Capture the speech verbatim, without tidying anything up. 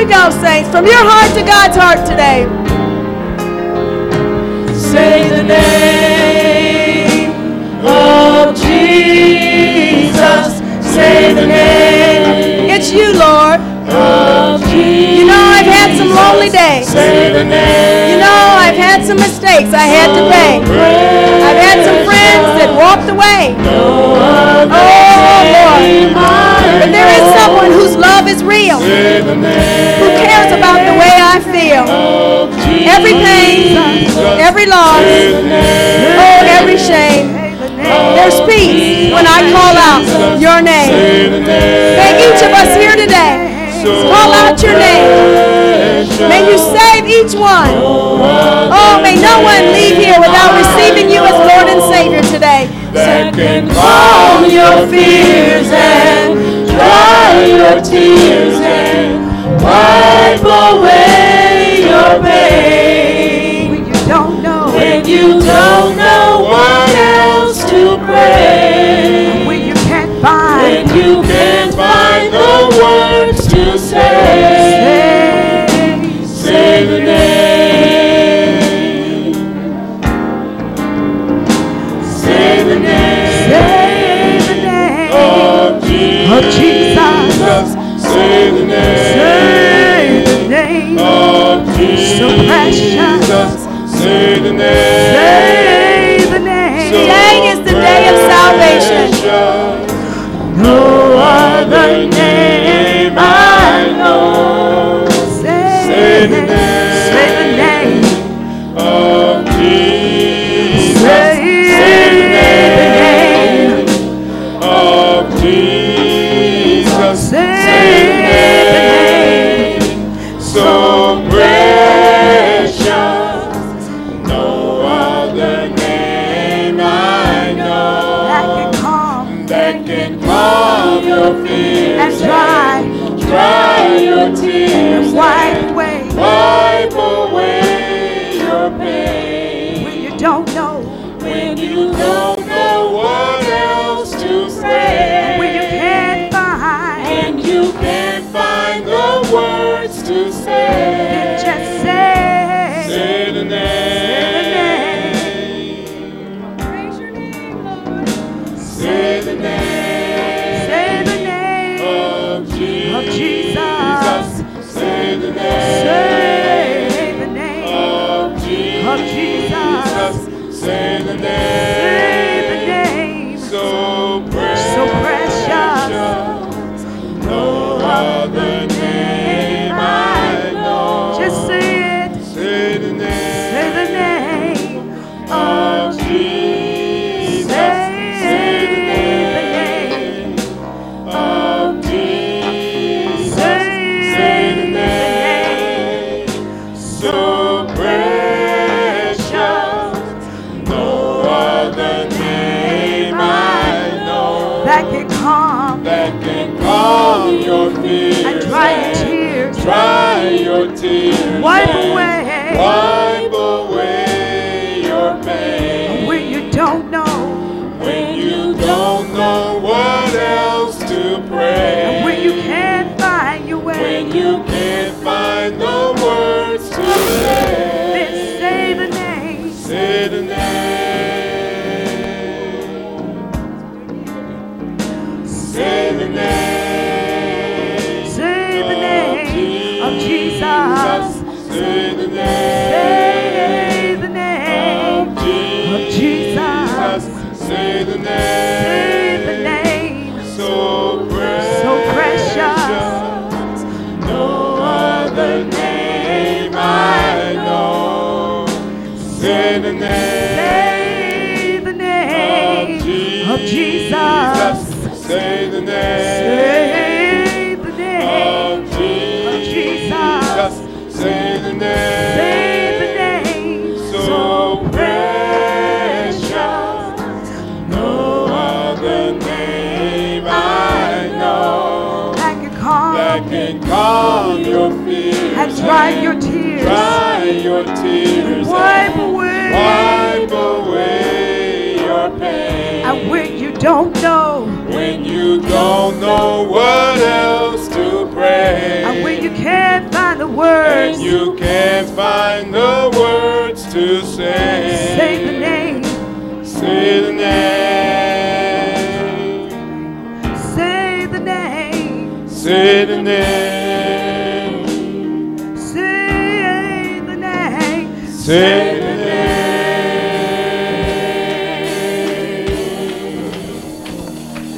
go, saints. From your heart to God's heart today. Say the name of Jesus. Say the name. It's you, Lord. Of Jesus. You know I've had some lonely days. Say the name. You know I've had some mistakes I had to pay. I've had some friends that walked away. Oh, Lord. But there is someone whose love is real, who cares about the way I feel. Every pain, every loss, oh, every shame. There's peace when I call out your name. May each of us here today call out your name. May you save each one. Oh, may no one leave here without receiving you as Lord and Savior today. That can calm your fears and dry your tears and wipe away your pain. When you don't know, when you don't know what else to pray, when you can't find, when you can't find the words to say, say the name, say the name, say the name of Jesus, of Jesus. say the name, Say the name of Jesus, so precious. say the name, Say the name. Today is the day of salvation. no other name I know. Say the name. Say the name of Jesus. Say the name of Jesus. Say the name so precious. No other name I know that can calm that can calm your fears and dry dry your tears and wipe away wipe away your pain. when you don't know, When you don't know what else to say, when you can't find, and you can't find the words to say, then just say, say the name. Praise your name, Lord. Say the name. Say the name of Jesus. of Jesus. Say the name. Say the name of Jesus. of Jesus. Say the name. Say the name So precious. so precious. No other name I know. Just say it. Say the name. Say the name of Jesus. Say the name of Jesus. Say the name so precious. No other name I know that can calm that can calm your fears and dry your tears. dry your tears Wipe and away wipe away your pain. when you don't know, When you don't know what else to pray, when you can't find your way, when you can't find the words to say, then say the name. say the name, say the name, Say the name of Jesus. say the name, Say the name of Jesus, of Jesus. say the name, Say the name so precious. so precious. No other name I know. Say the name. Say the name of Jesus. Say the name. Say the name of Jesus. Say the name. Say the name so precious. No other name I know that can calm that can calm your fears and dry your tears. dry your tears Wipe and away. wipe away your pain. And when you don't know, When you don't know what else to pray, and when you can't find words. and you can't find the words to say. Say the name. Say the name. Say the name. Say the name. Say the name. Say the